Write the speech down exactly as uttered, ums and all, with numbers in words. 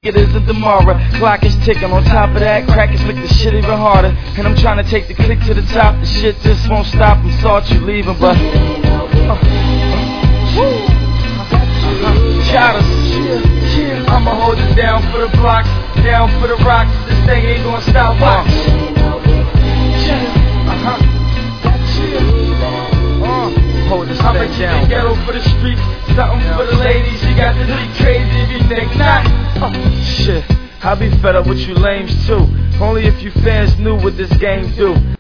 it isn't tomorrow. Clock is ticking. On top of that, crackers make the shit even harder. And I'm trying to take the click to the top. The shit just won't stop. I'm sorry you leaving, but uh, uh, Shotters, I'ma hold it down for the blocks, down for the rocks. This thing ain't gonna stop. Watch. Uh-huh. Uh, hold this thing down. Ghetto for the streets, something yeah. for the ladies. You got to be crazy if you think not. Uh, shit, I be fed up with you lames too. Only if you fans knew what this game do.